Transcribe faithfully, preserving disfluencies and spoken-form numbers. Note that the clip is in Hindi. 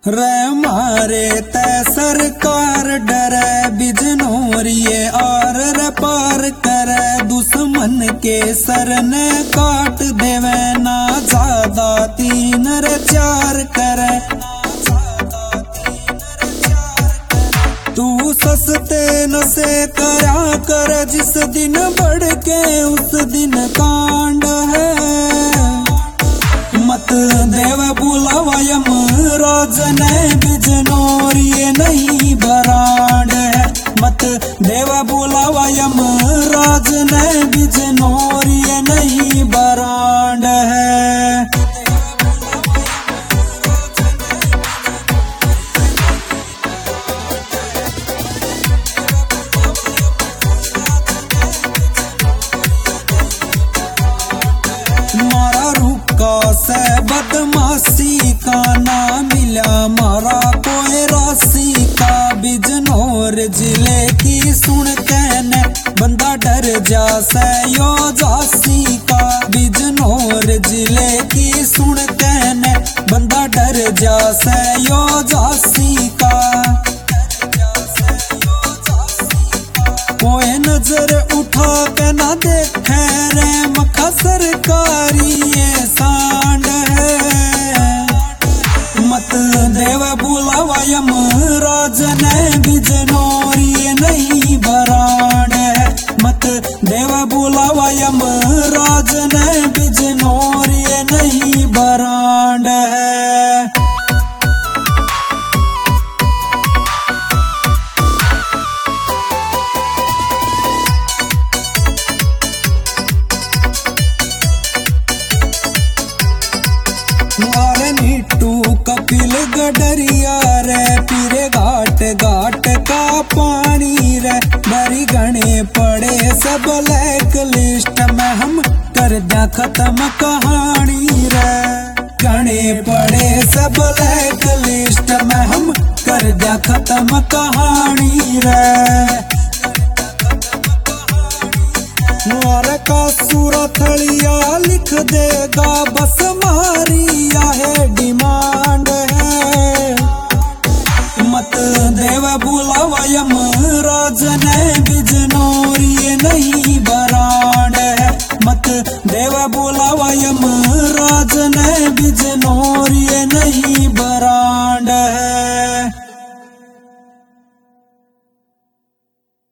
रे मारे ते सरकार डरे बिजनोरिये और रे पार करे दुश्मन के सर ने काट देवे ना ज्यादा तीन रे चार करे। तू सस्ते नशे करा कर जिस दिन बढ़ के उस दिन कांड है। मत देव बुलावा यमराज ने बिजनोरिये नहीं बराड है। मत देव बुलावा यमराज ने बिजनोरिये नहीं बराड है। मारा रुका से बदमाशी का ना मिला मारा कोई राशि का। बिजनौर जिले की सुन कहने बंदा डर जा से यो जासी का। बिजनौर जिले की सुन कहने बंदा डर जा से यो जासी का। कोई नजर उठा के ना देखे रे मखा सरकारी ये सांड है। मत देव बुलावा यमराज ने बिजनोरिये नहीं बराड है। मत देव बुलावा यमराज ने बिजनोरिये नहीं बराड है। मारे नीटू कपिल गडरिया रे पीरे घाट घाट का पानी रे। बरी गणे पड़े सब ब्लैक लिस्ट में हम कर दिया खत्म कहानी रे। गणे पड़े सब ब्लैक लिस्ट में हम कर दिया खत्म कहानी रे। मार का सूरथलिया लिख देगा बस मारिया है डिमांड है। मत देव बुलावा यमराज ने बिजनोरिये नहीं बराड है। मत देव बुलावा यमराज ने बिजनोरिये